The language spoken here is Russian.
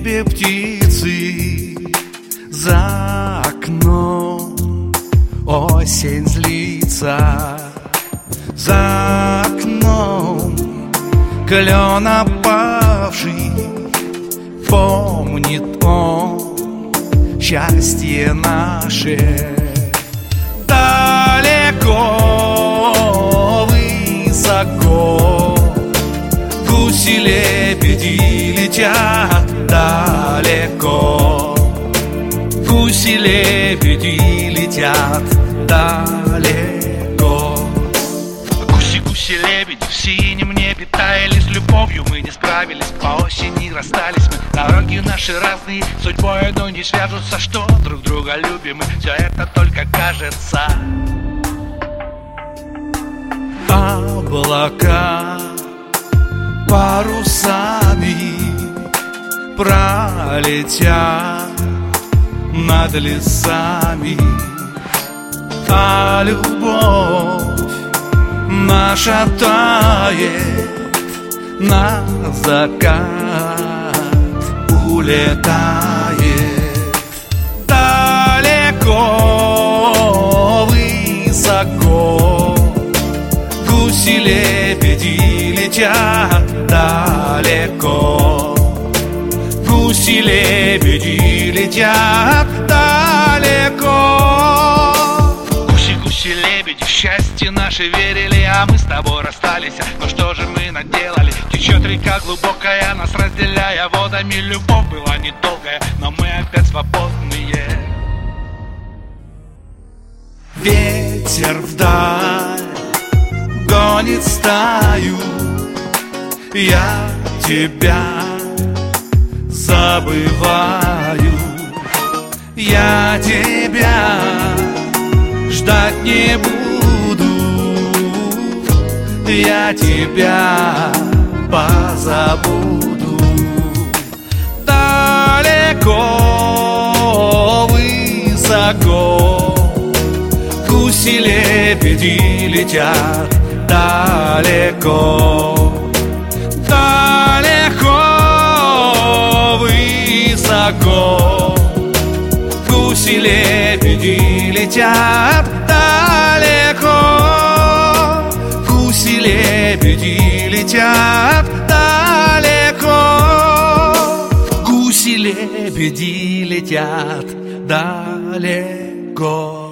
небе птицы, за окном осень злится, за окном клен опавший, помнит он счастье наше. Далеко, высоко гуси-лебеди летят, далеко гуси-лебеди летят, далеко. Гуси-гуси-лебеди в синем небе таяли, с любовью мы не справились, по осени расстались мы. Дороги наши разные, судьбой одной не свяжутся, что друг друга любим, и все это только кажется. Облака парусами пролетят над лесами, а любовь наша тает, на закат улетает. Далеко, высоко гуси-лебеди летят, далеко гуси-лебеди летят, далеко. Гуси-гуси-лебеди в счастье наше верили, а мы с тобой расстались. Но что же мы наделали? Течет река глубокая, нас разделяя водами. Любовь была недолгая, но мы опять свободные. Ветер вдаль гонит стаю, я тебя забываю, я тебя ждать не буду, я тебя позабуду. Далеко, высоко гуси-лебеди летят, далеко, далеко, высоко гуси-лебеди летят, далеко, гуси-лебеди летят, далеко, гуси-лебеди летят, далеко.